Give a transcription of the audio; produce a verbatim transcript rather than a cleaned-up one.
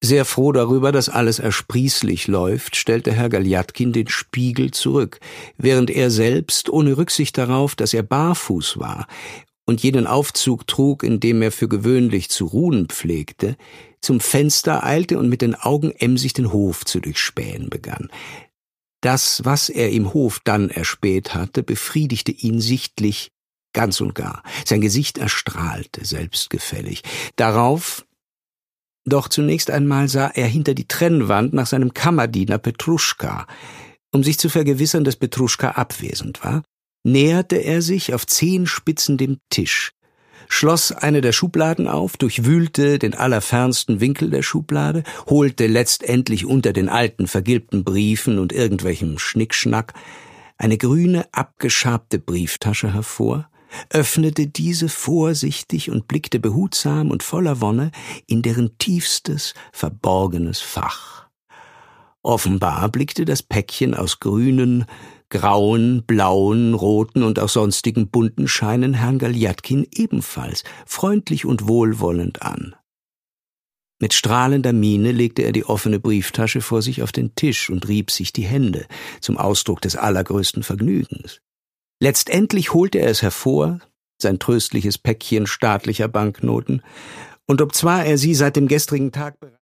Sehr froh darüber, dass alles ersprießlich läuft, stellte Herr Galjatkin den Spiegel zurück, während er selbst, ohne Rücksicht darauf, dass er barfuß war und jenen Aufzug trug, in dem er für gewöhnlich zu ruhen pflegte, zum Fenster eilte und mit den Augen emsig den Hof zu durchspähen begann. Das, was er im Hof dann erspäht hatte, befriedigte ihn sichtlich ganz und gar. Sein Gesicht erstrahlte, selbstgefällig. Darauf Doch zunächst einmal sah er hinter die Trennwand nach seinem Kammerdiener Petruschka. Um sich zu vergewissern, dass Petruschka abwesend war, näherte er sich auf Zehenspitzen dem Tisch, schloss eine der Schubladen auf, durchwühlte den allerfernsten Winkel der Schublade, holte letztendlich unter den alten vergilbten Briefen und irgendwelchem Schnickschnack eine grüne, abgeschabte Brieftasche hervor, öffnete diese vorsichtig und blickte behutsam und voller Wonne in deren tiefstes, verborgenes Fach. Offenbar blickte das Päckchen aus grünen, grauen, blauen, roten und auch sonstigen bunten Scheinen Herrn Galjatkin ebenfalls freundlich und wohlwollend an. Mit strahlender Miene legte er die offene Brieftasche vor sich auf den Tisch und rieb sich die Hände, zum Ausdruck des allergrößten Vergnügens. Letztendlich holte er es hervor, sein tröstliches Päckchen staatlicher Banknoten, und obzwar er sie seit dem gestrigen Tag